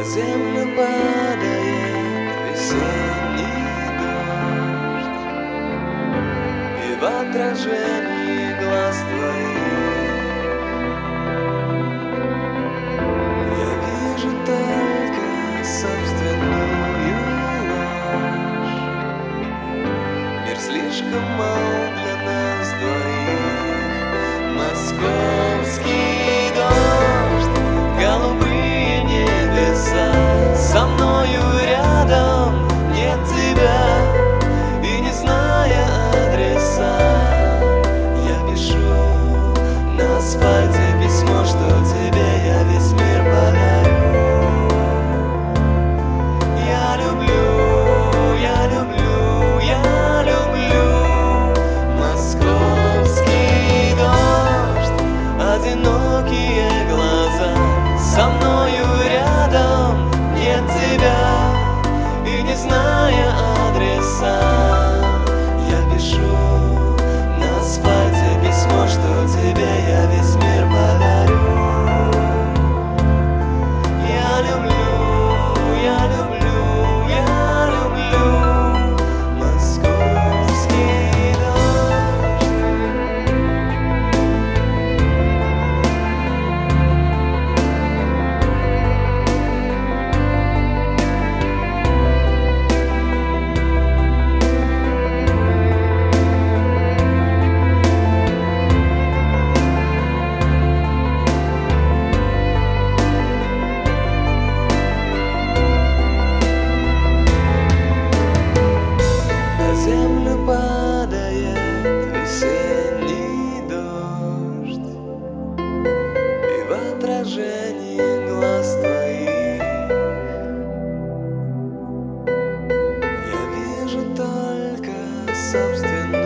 землю падает весенний дождь, и в отражении глаз твоих я вижу только собственную ложь. Мир слишком мал для нас двоих. Московский дождь, голубые небеса, со мною рядом нет тебя, и не зная адреса, я пишу на асфальте письмо, что тебе я весь мир подарю. Я люблю, я люблю, я люблю московский дождь, одинокие глаза, со мною рядом нет тебя, и не зная адреса, я пишу на асфальте письмо, что тебе я весь мир подарю. Я люблю, я люблю, я люблю московский дождь. На землю падает весенний дождь, и в отражении глаз твоих я вижу только собственную